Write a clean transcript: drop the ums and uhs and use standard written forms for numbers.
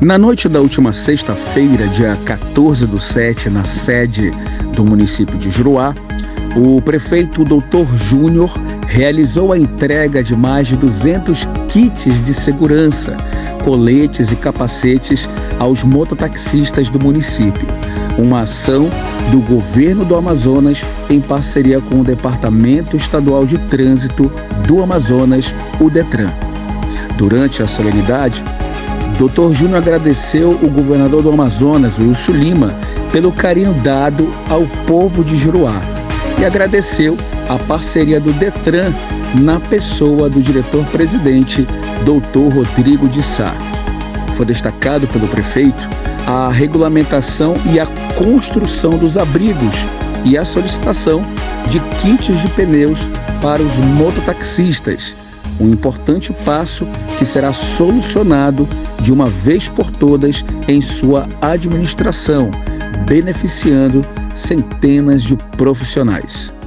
Na noite da última sexta-feira, dia 14/7, na sede do município de Juruá, o prefeito Dr. Júnior realizou a entrega de mais de 200 kits de segurança, coletes e capacetes aos mototaxistas do município. Uma ação do governo do Amazonas em parceria com o Departamento Estadual de Trânsito do Amazonas, o DETRAN. Durante a solenidade, Dr. Júnior agradeceu o governador do Amazonas, Wilson Lima, pelo carinho dado ao povo de Juruá e agradeceu a parceria do DETRAN na pessoa do diretor-presidente, Dr. Rodrigo de Sá. Foi destacado pelo prefeito a regulamentação e a construção dos abrigos e a solicitação de kits de pneus para os mototaxistas, um importante passo que será solucionado de uma vez por todas em sua administração, beneficiando centenas de profissionais.